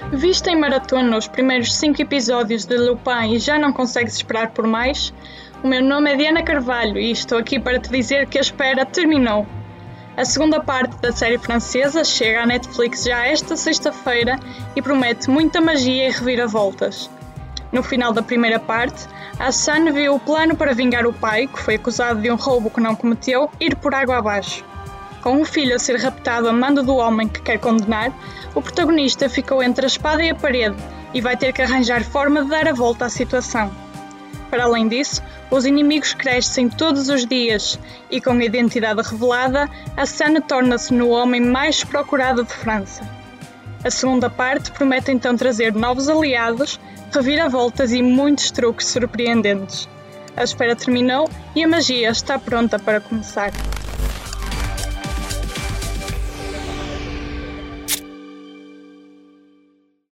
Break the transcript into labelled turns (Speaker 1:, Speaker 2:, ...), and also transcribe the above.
Speaker 1: Viste em maratona os primeiros 5 episódios de Lupin e já não consegues esperar por mais? O meu nome é Diana Carvalho e estou aqui para te dizer que a espera terminou. A segunda parte da série francesa chega à Netflix já esta sexta-feira e promete muita magia e reviravoltas. No final da primeira parte, Hassan viu o plano para vingar o pai, que foi acusado de um roubo que não cometeu, ir por água abaixo. Com o filho a ser raptado a mando do homem que quer condenar, o protagonista ficou entre a espada e a parede e vai ter que arranjar forma de dar a volta à situação. Para além disso, os inimigos crescem todos os dias e, com a identidade revelada, Hassan torna-se no homem mais procurado de França. A segunda parte promete então trazer novos aliados, reviravoltas e muitos truques surpreendentes. A espera terminou e a magia está pronta para começar.